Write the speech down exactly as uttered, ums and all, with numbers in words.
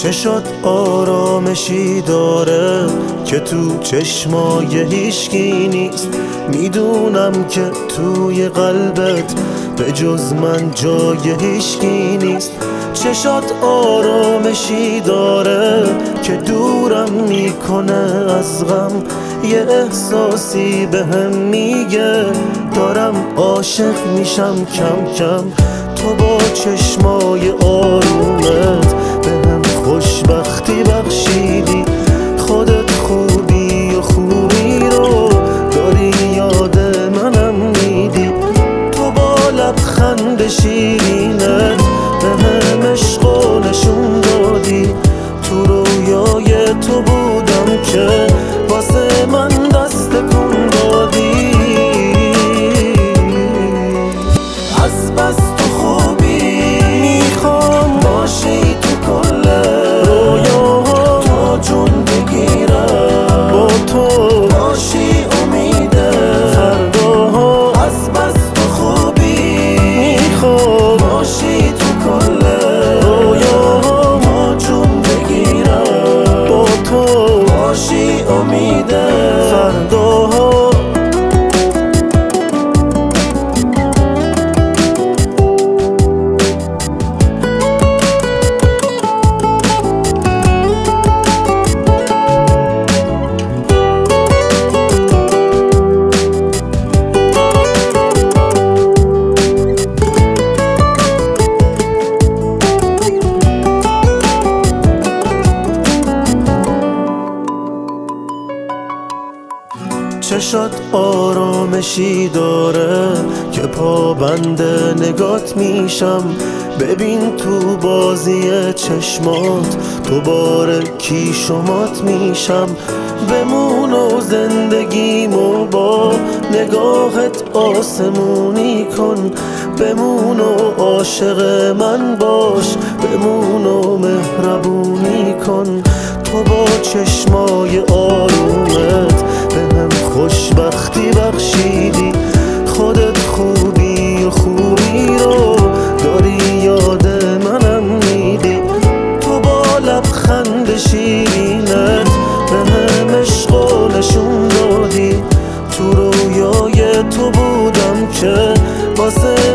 چشات آرامشی داره که تو چشمای هیچکی نیست. میدونم که توی قلبت به جز من جای هیچکی نیست. چشات آرامشی داره که دورم میکنه از غم. یه احساسی به هم میگه دارم عاشق میشم کم کم. تو با چشمای آرومت به هم خوشبختی بخشیدی. خودت خوبی و خوبی رو داری یاد منم میدی. تو با لبخند شیرینت به هم عشقو نشون دادی. تو رویای تو بودم که واسه من دست کن دادی. از بس تو خوبی میخوام باشی تو کل رویاها. تو جون بگیرم با تو باشی امید فرداها. از بس تو خوبی میخوام باشی تو کل رویاها. ما جون بگیرم با تو باشی امید فرداها. چشات آرامشی داره که پابند نگات میشم. ببین تو بازی چشمات دوباره کی شمات میشم. بمون و زندگیمو با نگاهت آسمونی کن. بمون و عاشق من باش، بمون و مهربونی کن. تو با چشمای آرومت به هم خوشبختی بخشیدی. خودت خوبی و خوبی رو داری یاد منم میدی. تو با لبخند شیرینت به هم عشقو نشون دادی. تو رویای تو بودم که واسه